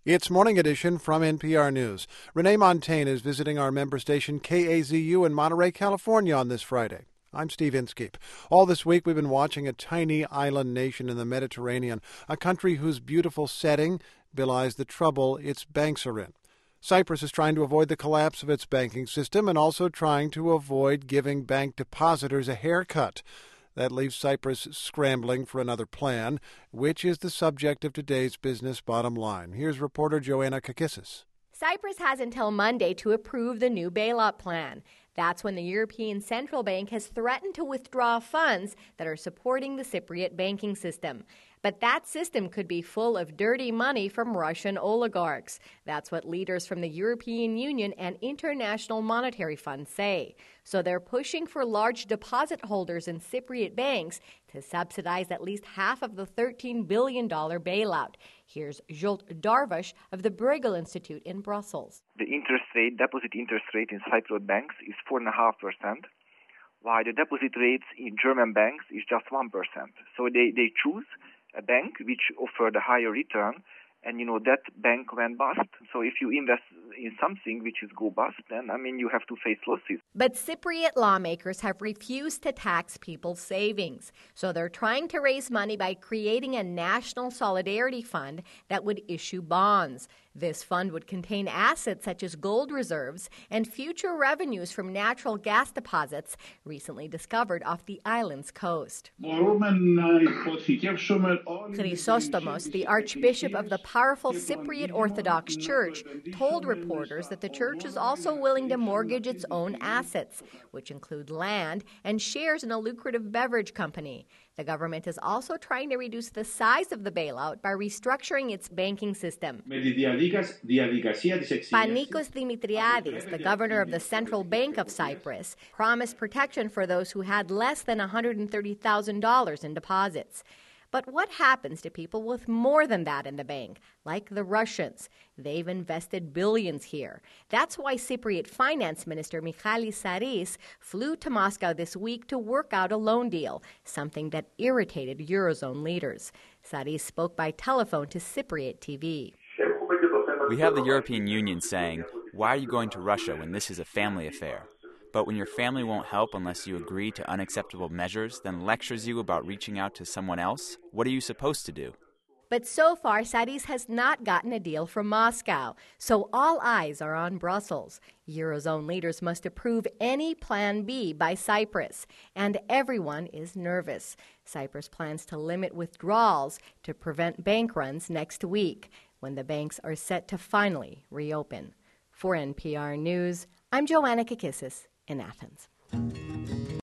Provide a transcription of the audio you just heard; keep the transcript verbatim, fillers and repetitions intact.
It's Morning Edition from N P R News. Renee Montagne is visiting our member station K A Z U in Monterey, California on this Friday. I'm Steve Inskeep. All this week we've been watching a tiny island nation in the Mediterranean, a country whose beautiful setting belies the trouble its banks are in. Cyprus is trying to avoid the collapse of its banking system and also trying to avoid giving bank depositors a haircut. That leaves Cyprus scrambling for another plan, which is the subject of today's Business Bottom Line. Here's reporter Joanna Kakissis. Cyprus has until Monday to approve the new bailout plan. That's when the European Central Bank has threatened to withdraw funds that are supporting the Cypriot banking system. But that system could be full of dirty money from Russian oligarchs. That's what leaders from the European Union and International Monetary Fund say. So they're pushing for large deposit holders in Cypriot banks to subsidize at least half of the thirteen billion dollars bailout. Here's Zsolt Darvash of the Bruegel Institute in Brussels. The interest rate, deposit interest rate in Cypriot banks is four point five percent, while the deposit rates in German banks is just one percent. So they, they choose a bank which offered a higher return, and, you know, that bank went bust. So if you invest in something which is go bust, then, I mean, you have to face losses. But Cypriot lawmakers have refused to tax people's savings. So they're trying to raise money by creating a national solidarity fund that would issue bonds. This fund would contain assets such as gold reserves and future revenues from natural gas deposits recently discovered off the island's coast. Chrysostomos, the archbishop of the powerful Cypriot Orthodox Church, told reporters that the church is also willing to mortgage its own assets, which include land and shares in a lucrative beverage company. The government is also trying to reduce the size of the bailout by restructuring its banking system. Panikos Dimitriadis, the governor of the Central Bank of Cyprus, promised protection for those who had less than one hundred thirty thousand dollars in deposits. But what happens to people with more than that in the bank, like the Russians? They've invested billions here. That's why Cypriot Finance Minister Michalis Saris flew to Moscow this week to work out a loan deal, something that irritated Eurozone leaders. Saris spoke by telephone to Cypriot T V. We have the European Union saying, why are you going to Russia when this is a family affair? But when your family won't help unless you agree to unacceptable measures, then lectures you about reaching out to someone else, what are you supposed to do? But so far, Saris has not gotten a deal from Moscow, so all eyes are on Brussels. Eurozone leaders must approve any Plan B by Cyprus, and everyone is nervous. Cyprus plans to limit withdrawals to prevent bank runs next week, when the banks are set to finally reopen. For N P R News, I'm Joanna Kakissis in Athens.